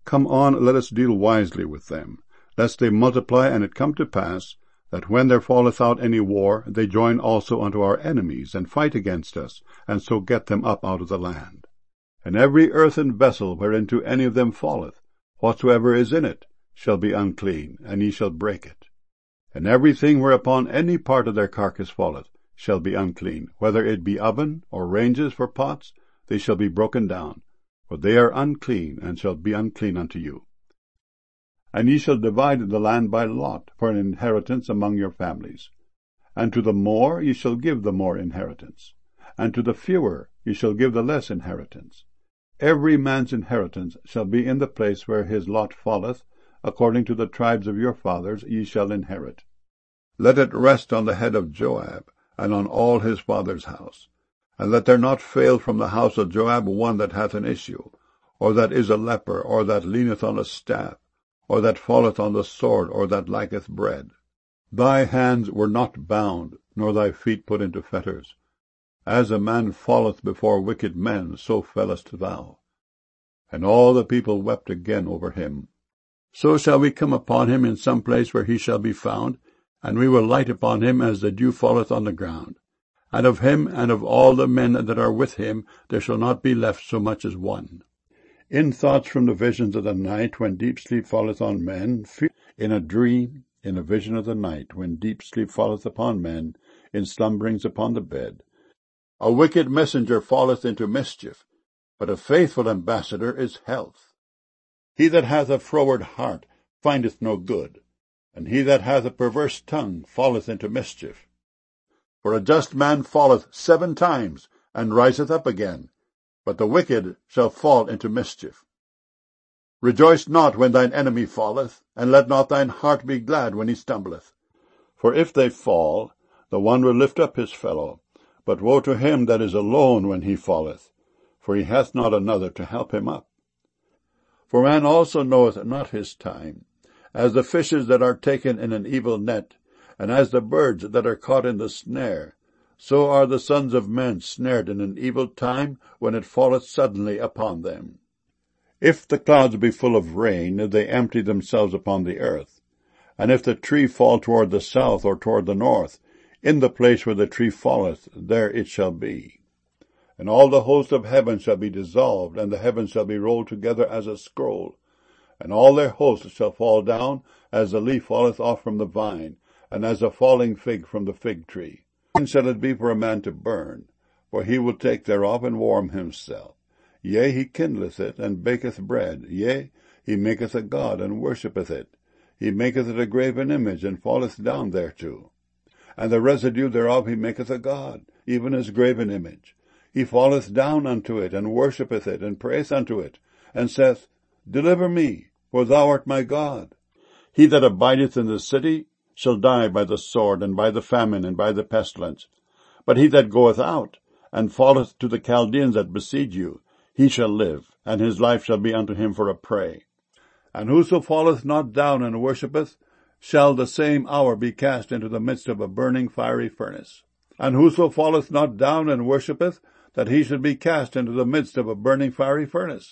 Come on, let us deal wisely with them, lest they multiply, and it come to pass, that when there falleth out any war, they join also unto our enemies, and fight against us, and so get them up out of the land. And every earthen vessel whereinto any of them falleth, whatsoever is in it, shall be unclean, and ye shall break it. And everything whereupon any part of their carcass falleth shall be unclean, whether it be oven or ranges for pots, they shall be broken down, for they are unclean, and shall be unclean unto you. And ye shall divide the land by lot for an inheritance among your families. And to the more ye shall give the more inheritance, and to the fewer ye shall give the less inheritance. Every man's inheritance shall be in the place where his lot falleth, according to the tribes of your fathers ye shall inherit. Let it rest on the head of Joab, and on all his father's house. And let there not fail from the house of Joab one that hath an issue, or that is a leper, or that leaneth on a staff, or that falleth on the sword, or that lacketh bread. Thy hands were not bound, nor thy feet put into fetters. As a man falleth before wicked men, so fellest thou. And all the people wept again over him. So shall we come upon him in some place where he shall be found, and we will light upon him as the dew falleth on the ground. And of him and of all the men that are with him there shall not be left so much as one. In thoughts from the visions of the night, when deep sleep falleth on men, in a dream, in a vision of the night, when deep sleep falleth upon men, in slumberings upon the bed. A wicked messenger falleth into mischief, but a faithful ambassador is health. He that hath a froward heart findeth no good, and he that hath a perverse tongue falleth into mischief. For a just man falleth 7 times, and riseth up again, but the wicked shall fall into mischief. Rejoice not when thine enemy falleth, and let not thine heart be glad when he stumbleth. For if they fall, the one will lift up his fellow, but woe to him that is alone when he falleth, for he hath not another to help him up. For man also knoweth not his time, as the fishes that are taken in an evil net, and as the birds that are caught in the snare, so are the sons of men snared in an evil time, when it falleth suddenly upon them. If the clouds be full of rain, they empty themselves upon the earth. And if the tree fall toward the south or toward the north, in the place where the tree falleth, there it shall be. And all the host of heaven shall be dissolved, and the heavens shall be rolled together as a scroll. And all their hosts shall fall down, as the leaf falleth off from the vine, and as a falling fig from the fig tree. Then shall it be for a man to burn, for he will take thereof and warm himself. Yea, he kindleth it, and baketh bread. Yea, he maketh a god, and worshippeth it. He maketh it a graven image, and falleth down thereto. And the residue thereof he maketh a god, even as graven image. He falleth down unto it, and worshippeth it, and prayeth unto it, and saith, Deliver me, for thou art my God. He that abideth in the city shall die by the sword, and by the famine, and by the pestilence. But he that goeth out, and falleth to the Chaldeans that besiege you, he shall live, and his life shall be unto him for a prey. And whoso falleth not down and worshippeth, shall the same hour be cast into the midst of a burning fiery furnace. And whoso falleth not down and worshippeth, that he should be cast into the midst of a burning fiery furnace.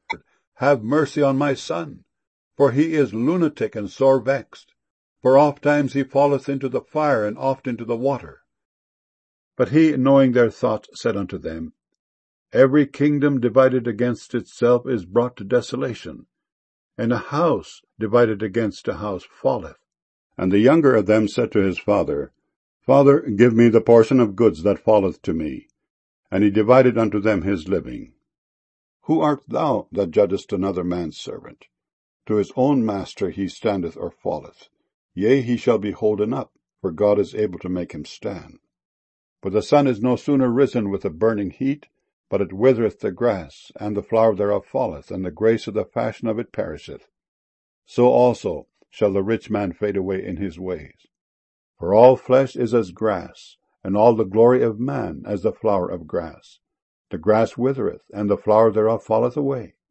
Have mercy on my son, for he is lunatic and sore vexed. For oft times he falleth into the fire, and oft into the water. But he, knowing their thoughts, said unto them, Every kingdom divided against itself is brought to desolation, and a house divided against a house falleth. And the younger of them said to his father, Father, give me the portion of goods that falleth to me. And he divided unto them his living. Who art thou that judgest another man's servant? To his own master he standeth or falleth. Yea, he shall be holden up, for God is able to make him stand. For the sun is no sooner risen with a burning heat, but it withereth the grass, and the flower thereof falleth, and the grace of the fashion of it perisheth. So also shall the rich man fade away in his ways. For all flesh is as grass, and all the glory of man as the flower of grass. The grass withereth, and the flower thereof falleth away,